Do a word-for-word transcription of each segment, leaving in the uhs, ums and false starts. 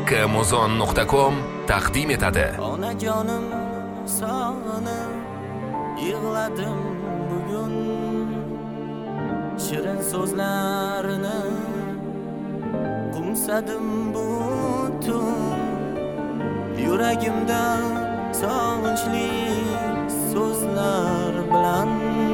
Amazon nuqta com taqdim etadi. Onajonim sog'ini yig'ladim bugun, shirin so'zlarini qumsadim butun, yuragimda sog'inchli so'zlar bilan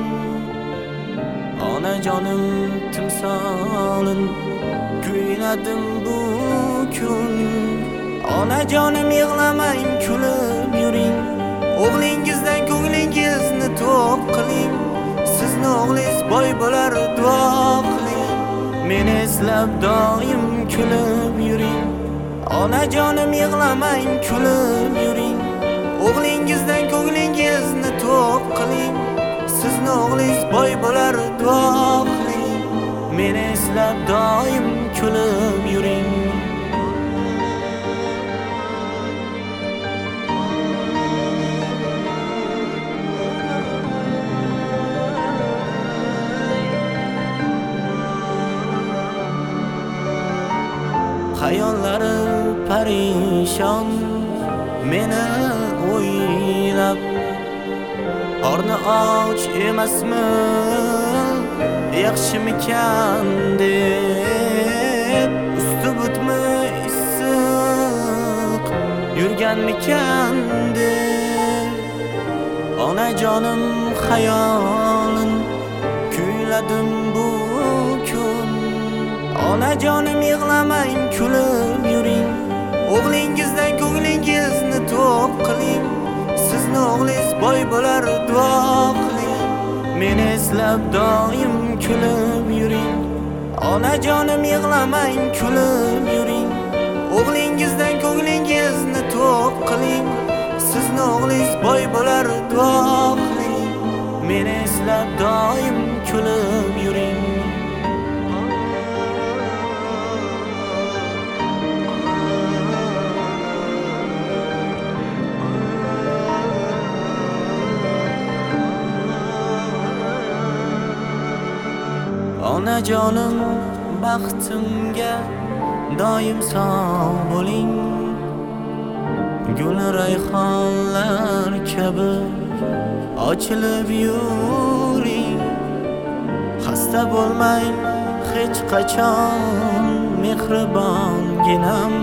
onajonim timsolin kuyladim bu kun. Onajonim yig'lamang, kulib yuring, o'g'lingizdan ko'nglingizni to'q qiling, sizni o'g'lingiz boy bo'lar duo qiling, meni eslab doim kulib yuring. Onajonim yig'lamang, kulib yuring, o'g'lingizdan ko'nglingizni to'q qiling, sizni o'g'lingiz boy bo'lar duo qiling, meni eslab doim kulib yuring. Hayollari parishon meni o'ylab, qorni och emasmi, yaxshimikan deb, usti butmi issiq yurganmikan deb, onajonim xayolin kuyladim bu kun. Onajonim yig'lamang, kulib yuring, o'g'lingizdan ko'nglingizni to'q qiling, sizni o'g'lingiz boy bo'lar duo qiling, meni eslab doim kulib yuring. Onajonim yig'lamang, kulib yuring, o'g'lingizdan ko'nglingizni to'q qiling, sizni o'g'lingiz boy bo'lar duo qiling, meni eslab doim kulib yuring. Onajonim baxtimga doim sog' bo'ling, gul rayhonlar kabi ochilib yuring, xasta bo'lmang hech qachon mehribonginam,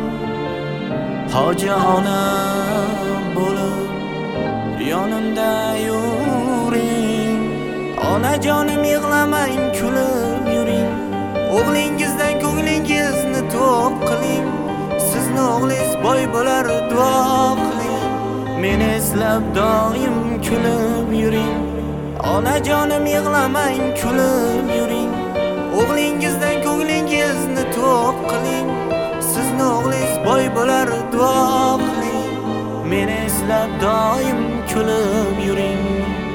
hoji ona bo'lib yonimda yuring. Onajonim yig'lamang, kulib yuring, o'g'lingizdan ko'nglingizni to'q qiling, sizni o'g'lingiz boy bo'lar duo qiling, meni eslab doim kulib yuring. Onajonim yig'lamang, kulib yuring, o'g'lingizdan ko'nglingizni to'q qiling, sizni o'g'lingiz boy bo'lar duo qiling, meni eslab doim kulib yuring.